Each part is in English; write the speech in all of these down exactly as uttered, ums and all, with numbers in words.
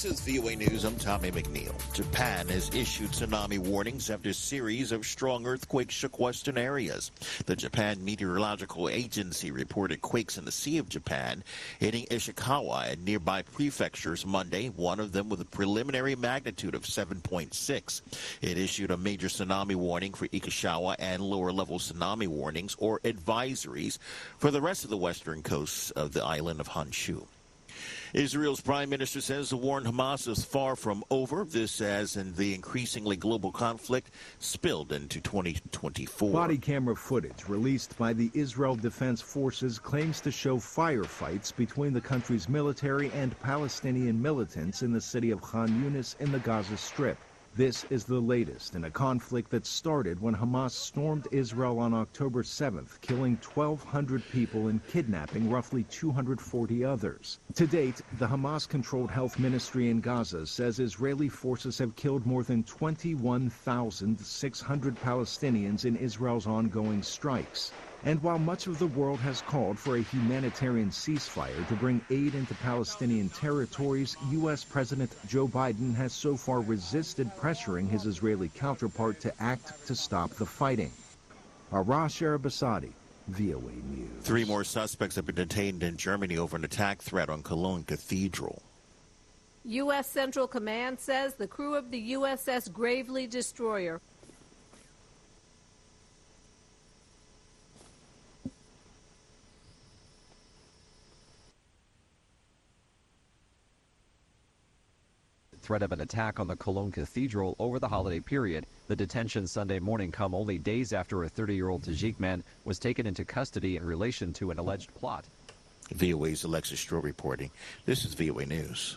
This is V O A News. I'm Tommy McNeil. Japan has issued tsunami warnings after a series of strong earthquakes shook western areas. The Japan Meteorological Agency reported quakes in the Sea of Japan hitting Ishikawa and nearby prefectures Monday, one of them with a preliminary magnitude of seven point six. It issued a major tsunami warning for Ikushima and lower-level tsunami warnings or advisories for the rest of the western coast of the island of Honshu. Israel's prime minister says the war in Hamas is far from over. This as in the increasingly global conflict spilled into twenty twenty-four. Body camera footage released by the Israel Defense Forces claims to show firefights between the country's military and Palestinian militants in the city of Khan Yunis in the Gaza Strip. This is the latest in a conflict that started when Hamas stormed Israel on October seventh, killing twelve hundred people and kidnapping roughly two hundred forty others. To date, the Hamas-controlled health ministry in Gaza says Israeli forces have killed more than twenty-one thousand six hundred Palestinians in Israel's ongoing strikes. And while much of the world has called for a humanitarian ceasefire to bring aid into Palestinian territories, U S President Joe Biden has so far resisted pressuring his Israeli counterpart to act to stop the fighting. Arash Arabasadi, V O A News. Three more suspects have been detained in Germany over an attack threat on Cologne Cathedral. U S Central Command says the crew of the U S S Gravely destroyer threat of an attack on the Cologne Cathedral over the holiday period. The detention Sunday morning come only days after a thirty-year-old Tajik man was taken into custody in relation to an alleged plot. V O A's Alexis Stroh reporting. This is V O A News.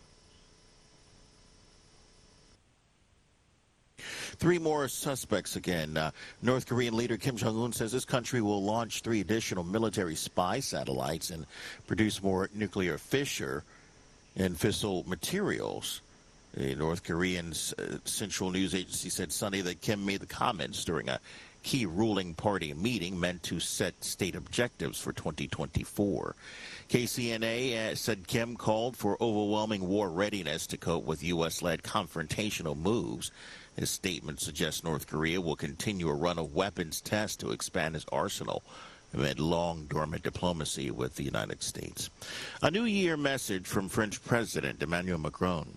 Three more suspects again. Uh, North Korean leader Kim Jong-un says his country will launch three additional military spy satellites and produce more nuclear fissure and fissile materials. The North Korean uh, Central News Agency said Sunday that Kim made the comments during a key ruling party meeting meant to set state objectives for twenty twenty-four. K C N A uh, said Kim called for overwhelming war readiness to cope with U S-led confrontational moves. His statement suggests North Korea will continue a run of weapons tests to expand its arsenal amid long dormant diplomacy with the United States. A New Year message from French President Emmanuel Macron.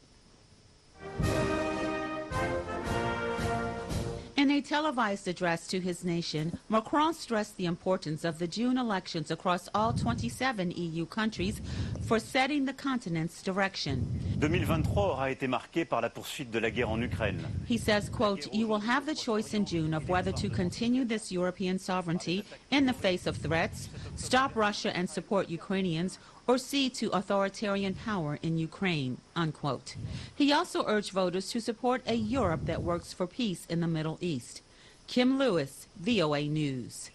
In a televised address to his nation, Macron stressed the importance of the June elections across all twenty-seven E U countries for setting the continent's direction. deux mille vingt-trois aura été marqué par la poursuite de la guerre en Ukraine. He says, quote, "You will have the choice in June of whether to continue this European sovereignty in the face of threats, stop Russia and support Ukrainians, or cede to authoritarian power in Ukraine," unquote. He also urged voters to support a Europe that works for peace in the Middle East. Kim Lewis, V O A News.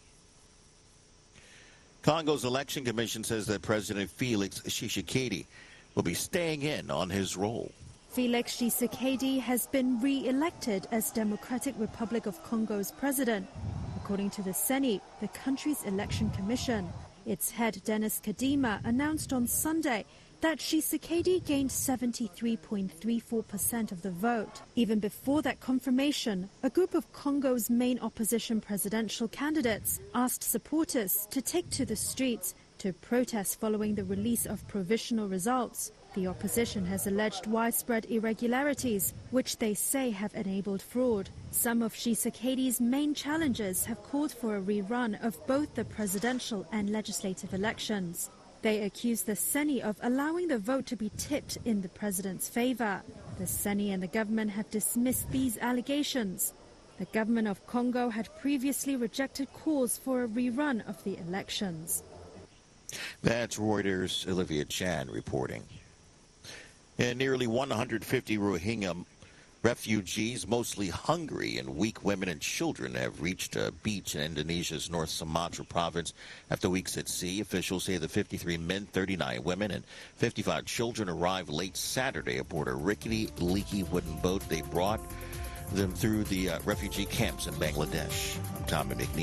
Congo's election commission says that President Felix Tshisekedi will be staying in on his role. Felix Tshisekedi has been re-elected as Democratic Republic of Congo's president, according to the Seni, the country's election commission. Its head, Denis Kadima, announced on Sunday that Tshisekedi gained seventy-three point three four percent of the vote. Even before that confirmation, a group of Congo's main opposition presidential candidates asked supporters to take to the streets to protest following the release of provisional results. The opposition has alleged widespread irregularities, which they say have enabled fraud. Some of Tshisekedi's main challengers have called for a rerun of both the presidential and legislative elections. They accuse the Seni of allowing the vote to be tipped in the president's favor. The Seni and the government have dismissed these allegations. The government of Congo had previously rejected calls for a rerun of the elections. That's Reuters' Olivia Chan reporting. And nearly one hundred fifty Rohingya refugees, mostly hungry and weak women and children, have reached a beach in Indonesia's North Sumatra province after weeks at sea. Officials say the fifty-three men, thirty-nine women, and fifty-five children arrived late Saturday aboard a rickety, leaky wooden boat. They brought them through the uh, refugee camps in Bangladesh. I'm Tommy McNeil.